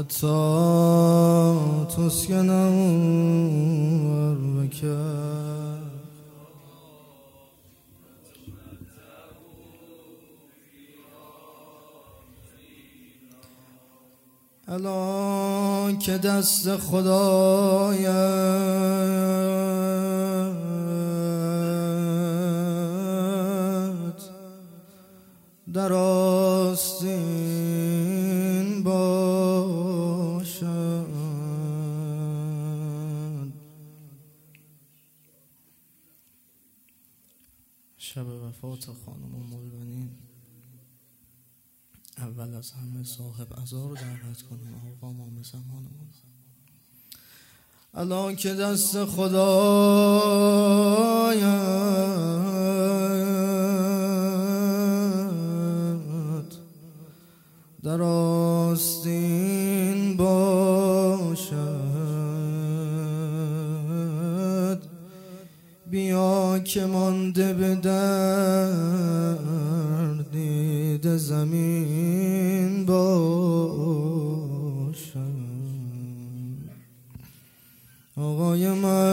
حتی تسکنه بك الان که دست خدایت در آستین باشد. شب وفات خانم ام البنین اول از همه صاحب عزا رو دعوت کنیم. آقا امام زمانمون الان که دست خدایت در آستین باشد، بیا که مانده به در دید زمین باشد. آقای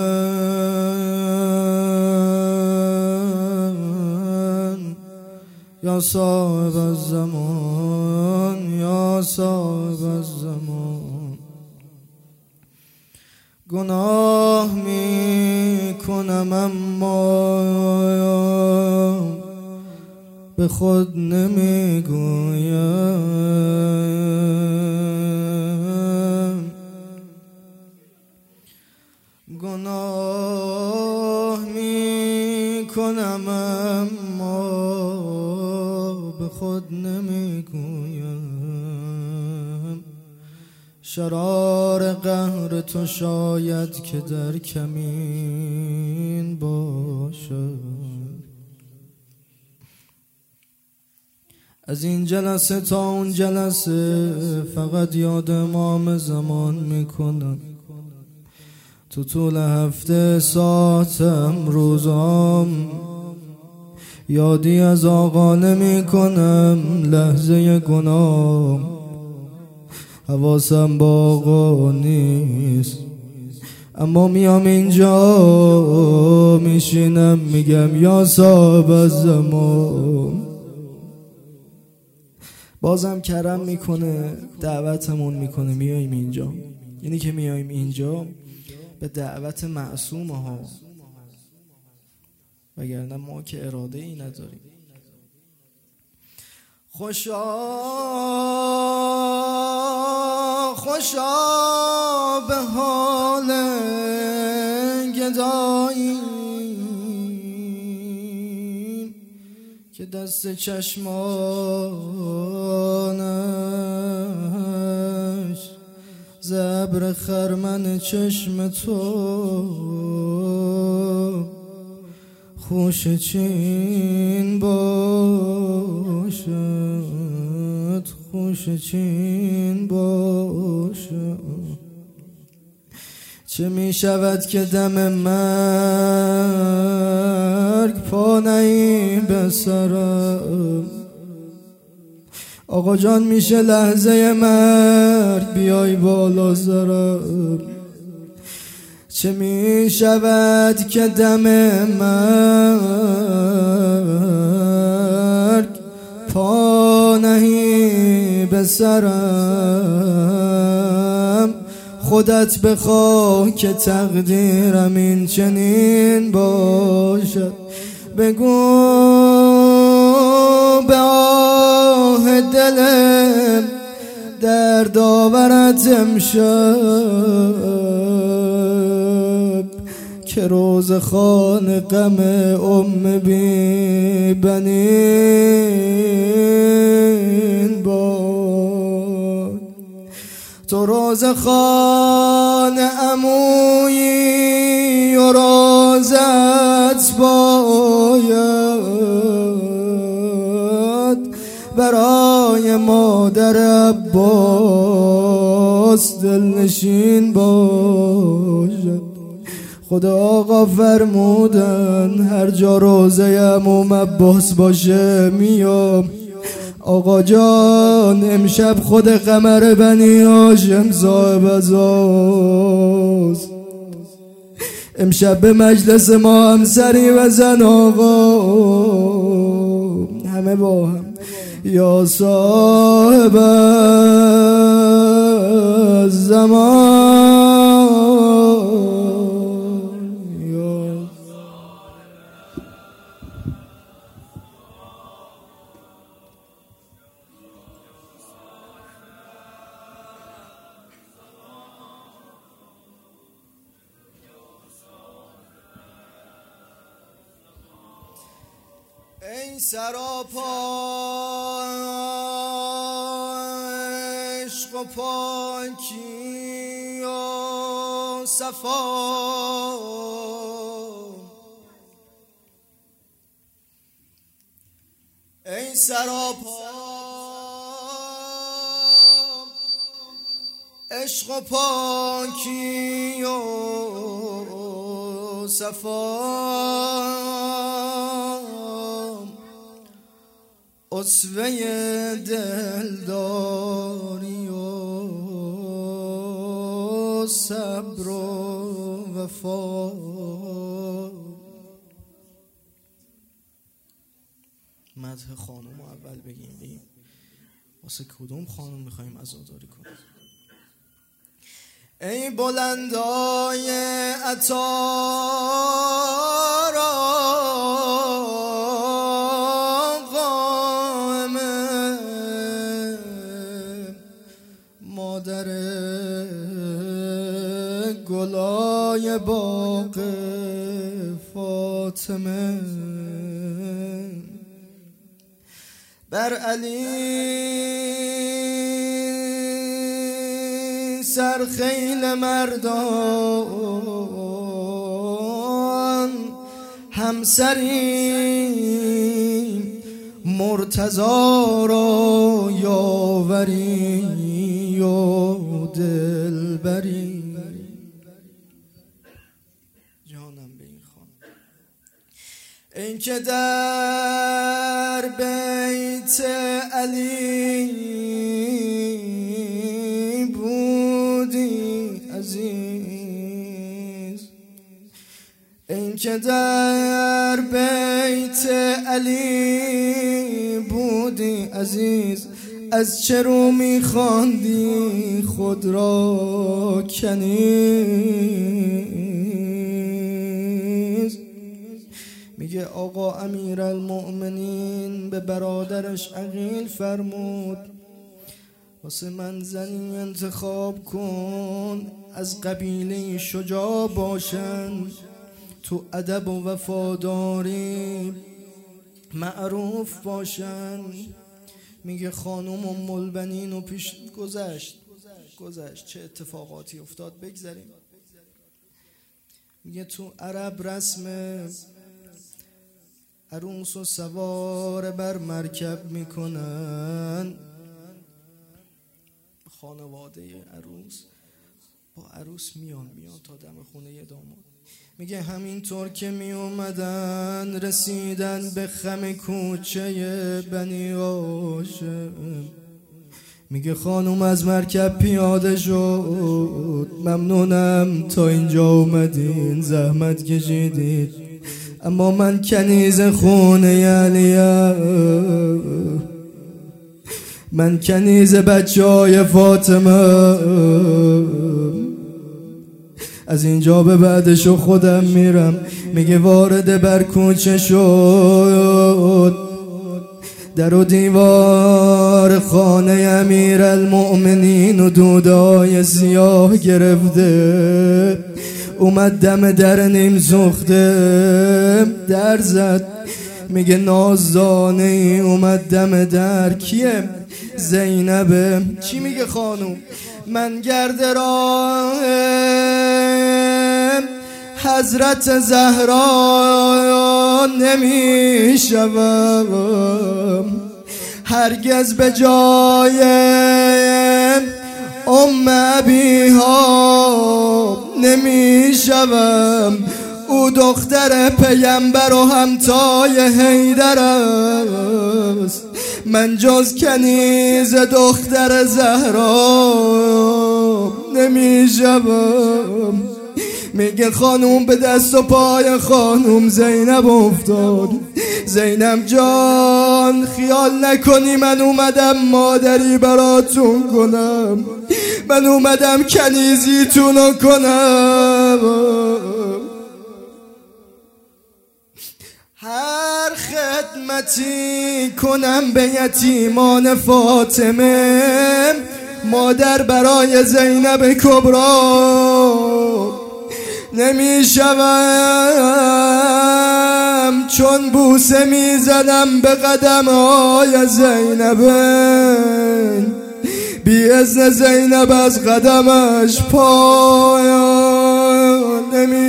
من یا صاحب الزمان، یا صاحب الزمان، گناه می کنم اما به خود نمی گویم. گناه می کنم اما به خود نمی گویم. شرار قهر تو شاید که در کمین باشد. از این جلسه تا اون جلسه فقط یاد امام زمان میکنم. تو طول هفته ساعتم روزام یادی از آقا نمی کنم. لحظه گناه حواسم با آقا نیست، اما میام اینجا میشینم میگم یا صاحب الزمان. بازم کرم میکنه، دعوتمون میکنه میایم اینجا. یعنی که میایم اینجا به دعوت معصومه ها، وگرنه ما که اراده ای نداریم. خوشا خوشا به حال گدایی که دست چشمانش زبر خرمن چشم تو خوش چین باشد، خوش چین باشد. چه می شود که دم مرگ پا نهی به سرم. آقا جان میشه لحظه مرگ بیای بالا سرم. چه می شود که دم مرگ پا نهی به سرم. خودت بخواه که تقدیرم این چنین باشد. بگو به آه دلم درد آورد امشب که روز خان غم ام بی بنین باد. تو روز خان عمویی و روزت باید برای مادر عباس دلنشین باشد. خدا آقا فرمودن هر جا روزه عموم عباس باشه میام. آقا جان امشب خود قمر بنی هاشم صاحب ازاست. امشب به مجلس ما هم سری بزن آقا، همه با هم یا صاحب الزمان. ای سراپا عشق و پاکی و صفا، ای سراپا عشق و پاکی و صفا، اسوه دلداری و صبر و وفا. مدح خانم رو اول بگیم واسه کدوم خانم میخواییم عزاداری کنیم؟ ای بلندای عطارا مادر گلای باغ فاطمه، بر علی سرخیل مردان همسری مرتضی را یاوری و دلبری. جانم به این خانم این که در بیت علی بودی عزیز، این که در بیت علی بودی عزیز، از چه رو میخواندی خود را کنیز؟ میگه آقا امیرالمؤمنین به برادرش عقیل فرمود واسه من زنی انتخاب کن از قبیله شجاع باشن، تو ادب و وفاداری معروف باشن. میگه خانم ام البنین و پیش گذشت چه اتفاقاتی افتاد بگذاریم. میگه تو عرب رسم عروس و سوار بر مرکب میکنن، خانواده عروس با عروس میان تا دم خونه داماد. میگه همینطور که می اومدن رسیدن به خم کوچه بنی هاشم. میگه خانم از مرکب پیاده شد، ممنونم تا اینجا اومدین زحمت کشیدید، اما من کنیز خونه علیم، من کنیز بچه های فاطمه، از اینجا به بعدشو خودم میرم. میگه وارد بر کوچه شد، در و دیوار خانه امیرالمؤمنین و دودای سیاه گرفته، اومد دم در نیم سوخته در زد. میگه نازدانه ای اومد دم در، کیه؟ زینبه. چی میگه خانوم؟ من گرد راه حضرت زهرا نمیشوم، هرگز به جای ام ابیها نمیشوم، او دختر پیمبر و همتای حیدر است، من جز کنیز دختر زهرا نمیشم. میگه خانوم به دست و پای خانوم زینب افتاد. زینب جان خیال نکنی من اومدم مادری براتون کنم، من اومدم کنیزیتونو کنم. هر خدمتی کنم به یتیمان فاطمه، مادر برای زینب کبرا نمیشوم، چون بوسه میزنم به قدم های زینب، بی اذن زینب از قدمش پایان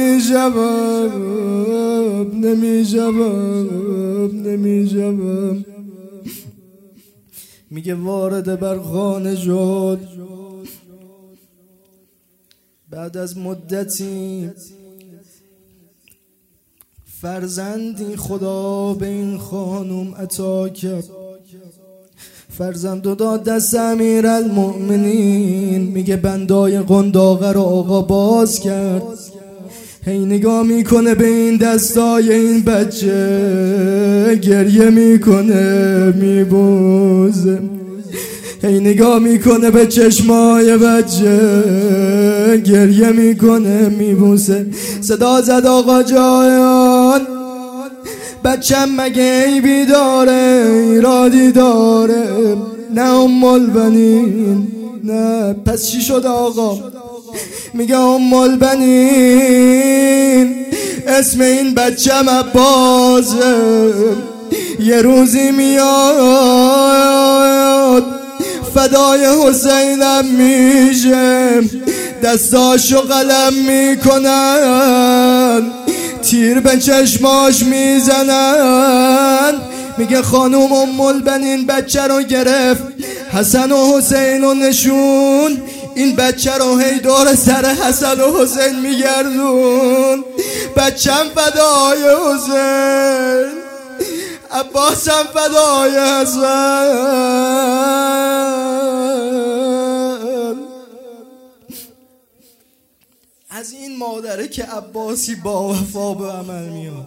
نمیشوم. میگه وارد بر خانه شد بعد از مدتی، فرزندی خدا به این خانم عطا کرد. فرزندو داد دست امیرالمؤمنین. میگه بندای قنداقه رو آقا باز کرد، هی نگاه میکنه به این دستای این بچه، گریه میکنه میبوزه. هی نگاه میکنه به چشمای بچه، گریه میکنه میبوسه. صدا زد آقا جان بچم مگه عیبی داره، ایرادی داره؟ نه ام البنین. نه پس چی شد آقا؟ میگه ام البنین اسم این بچم عباسه، یه روزی میاد فدای حسینم میشه، دستاشو قلم میکنن، تیر به چشماش میزنن. میگه خانوم ام البنین بچه رو گرفت، حسن و حسین رو نشون، این بچه رو هی دور سر حسن و حسین میگردون. بچم فدای حسین، عباسم فدای حسن. از این مادره که عباسی با وفا به عمل میاد.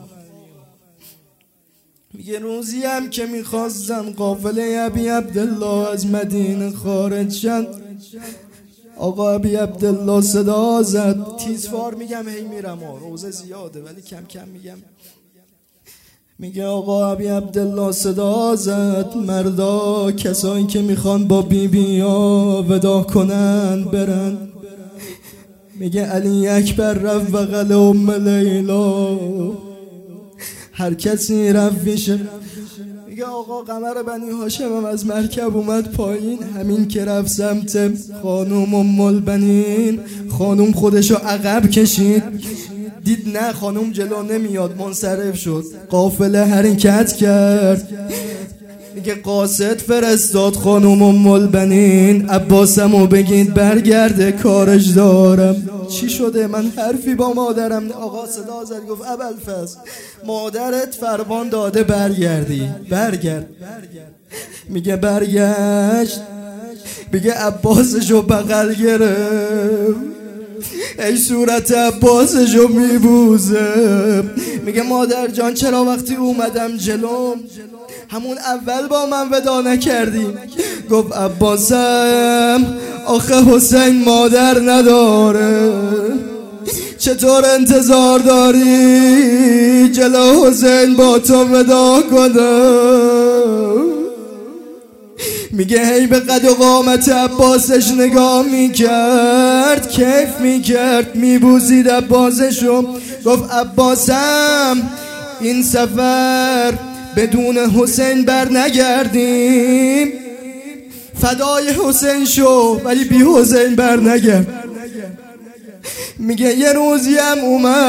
میگه روزی هم که میخواستم قافله ابی عبدالله از مدینه خارج شد، آقا ابی عبدالله صدا زد. تیزفار میگم هی میرم، روزه زیاده ولی کم کم میگم. میگه آقا ابی عبدالله صدا زد، مردا کسایی که میخوان با بیبیا ودا کنن برن. میگه علی اکبر رفت بغل ام لیلا، هر کسی رفت میشه. میگه آقا قمر بنی هاشم هم از مرکب اومد پایین، همین که رفت سمت خانوم ام البنین، خانوم خودشو عقب کشید، دید نه خانوم جلو نمیاد، منصرف شد، قافله حرکت کرد. میگه قاصد فرستاد خانوم ام البنین عباسمو بگید برگرده کارش دارم. چی شده؟ من حرفی با مادرم. آقا صدا زد گفت ابوالفضل مادرت فرمان داده برگردی، برگرد. میگه برگشت. میگه عباسشو بغل گرفت، ای صورت عباسشو میبوزه. میگه مادر جان چرا وقتی اومدم جلوم همون اول با من ودا نکردی؟ گفت عباسم آخه حسین مادر نداره، چطور انتظار داری جلو حسین با تو ودا کنم؟ میگه هی به قد و قامت عباسش نگاه میکرد، کیف میکرد، میبوسید عباسشو. گفت عباسم این سفر بدون حسین بر نگردیم، فدای حسین شو ولی بی حسین بر نگرد. میگه یه روزی هم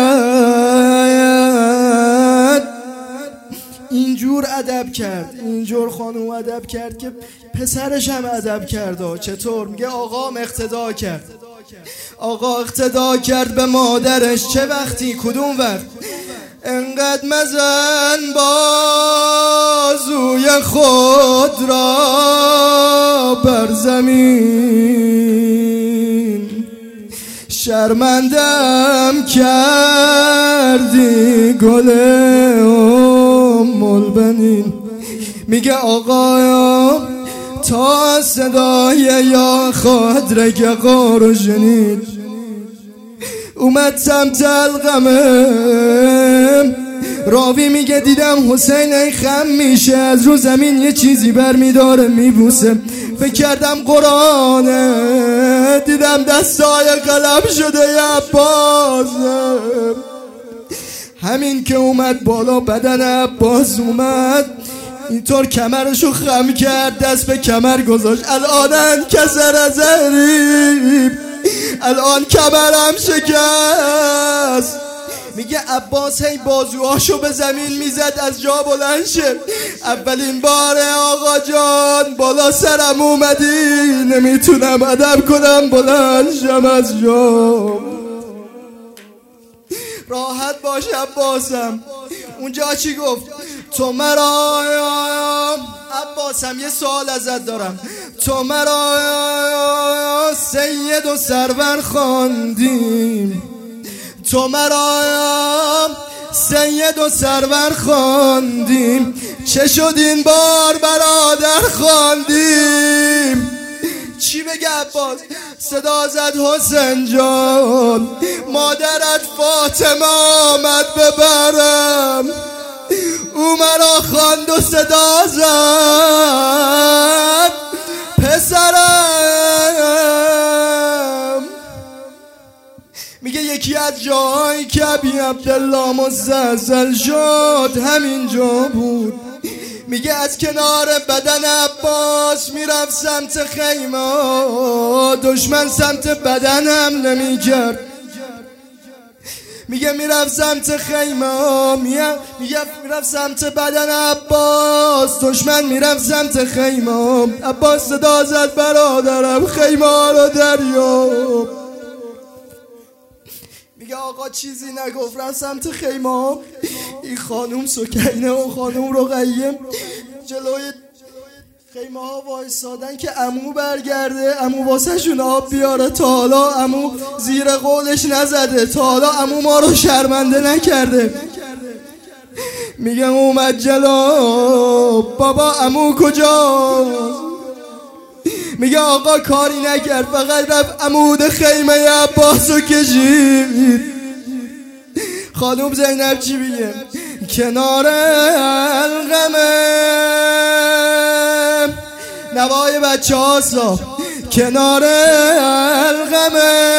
اومد اینجور ادب کرد، اینجور خانوم ادب کرد که پسرش هم ادب کرد. چطور؟ میگه آقام اقتدا کرد، آقا اقتدا کرد به مادرش. چه وقتی؟ کدوم وقت؟ انقدر مزن بازوی خود را بر زمین، شرمندم کردی گل ام البنین. میگه آقا تا صدای یا خود رگقا رو شنید، اومد سمت القمه. راوی میگه دیدم حسین ای خم میشه، از رو زمین یه چیزی بر میداره میبوسه. فکر کردم قرآنه، دیدم دستای قلم شده یه عباسه. همین که اومد بالا بدن عباس اومد اینطور کمرشو خم کرد، دست به کمر گذاشت. الان کسر زهری، الان کمرم شکست. میگه عباس هی بازوهاشو به زمین میزد از جا بلند شه. اولین باره آقا جان بالا سرم اومدی، نمیتونم ادب کنم بلند شم از جا. راحت باش عباسم. اونجا چی گفت؟ تو مرا عباسم یه سوال ازت دارم، تو مرا سید و سرور خواندیم، تو مرا سید و سرور خواندیم، چه شد این بار برادر خواندیم؟ چی بگه عباس؟ صدا زد حسین جان، مادرت فاطمه آمد ببرم. او مرا خواند و صدا زد پسرم. میگه یکی از جایی که ابی عبدالله مستحصل شد همینجا بود. میگه از کنار بدن عباس میرفت سمت خیمه، دشمن سمت بدنم نمیکرد. میگه میرفت سمت خیمه، میرفت سمت بدن عباس، دشمن میرفت سمت خیمه. عباس صدا زد برادرم خیمه رو دریاب. میگه آقا چیزی نگفت، رفت سمت خیمه. این خانوم سکینه و خانوم رقیه جلوی خیمه ها وایسادن که عمو برگرده، عمو واسه شون آب بیاره. تا حالا عمو زیر قولش نزده، تا حالا عمو ما رو شرمنده نکرده. میگم اومد جلو، بابا عمو کجاست؟ میگه آقا کاری نکرد، فقط رفت عمود خیمه عباسو کشید. خانوم زینب چی میگه؟ کنار القمه نوای بچه هاستا، کنار القمه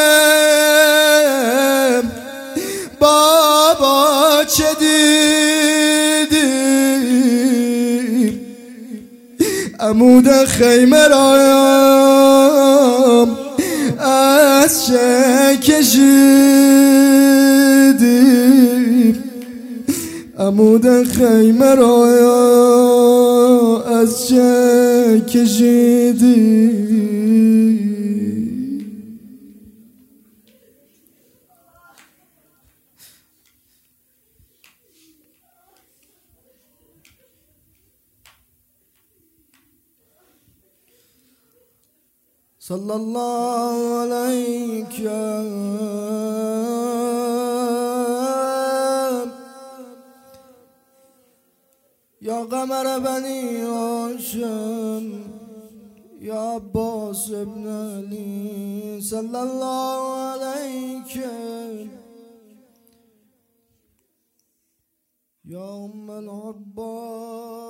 بابا چه دیدی؟ عمود خیمه را از چه کشیدی؟ عمود خیمه را از چه کشیدی؟ صلی الله علیک یا قمر بنی هاشم یا عباس ابن علی. صلی الله علیک یا ام العباس.